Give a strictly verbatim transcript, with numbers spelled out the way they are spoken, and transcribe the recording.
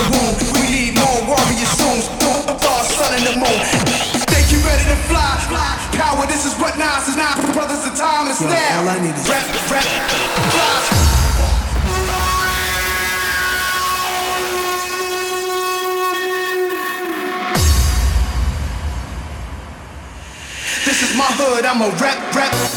the room. We need more warriors soon. Stars, sun, and the moon. Think you ready to fly? Power, this is what Nas is now. Brothers, the time is now. All I need is rap, rap, fly. This is my hood, I'm a rap, rap.